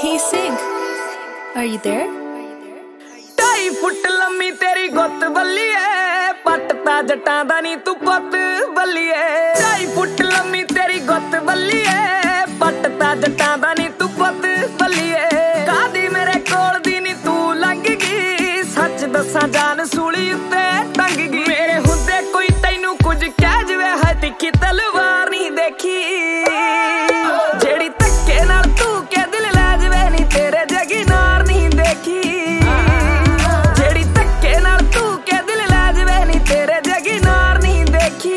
Hey Sig, are you there? 2.5 foot लम्मी तेरी गुत्त बल्लीए, पटता जटां दा नी तू पुत्त बल्लीए। 2.5 फुट लम्मी तेरी गुत्त बल्लीए, पटता जटां दा नी तू पुत्त बल्लीए। कादी मेरे कोल दी नी तू लंघ गई, सच दसां जान सूली उत्ते टंग गई। मेरे हुंदे कोई तैनू कुछ कह जवे है तिखी तलवार नी देखी, जेड़ी धक्के नाल तू के दिल लै जवे नी तेरे जगी नार नी देखी। जेड़ी धक्के नाल तू के दिल लै जवे नी तेरे जगी नार नी देखी।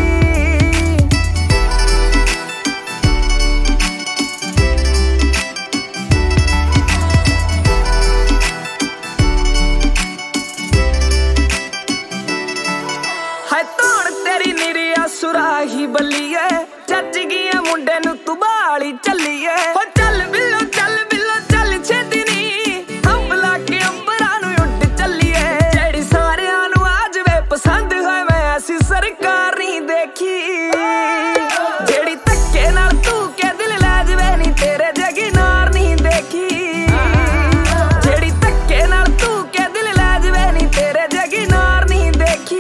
हाय तोड़ तेरी निरिया सुराही बल्लीए, जज गई मुंडे नू तू बाली चलीए। हो चल बिल्लो चल छेती नी, अंबला के अंबरा नू उड़ चलीए। जेड़ी सारियां नू आ जवे पसंद होए मैं ऐसी सरकार नी देखी, जेड़ी धक्के नाल तू के दिल लै जवे नी तेरे जगी नार नी देखी। जेड़ी धक्के नाल तू के दिल लै जवे नी तेरे जगी नार नी देखी।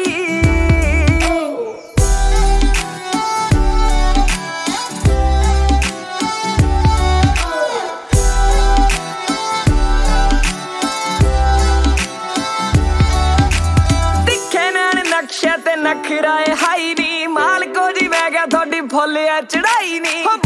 नक्शे ते नखराए हाई नी, मालको जी मैं क्या थोड़ी फुल चढ़ाई नी। हो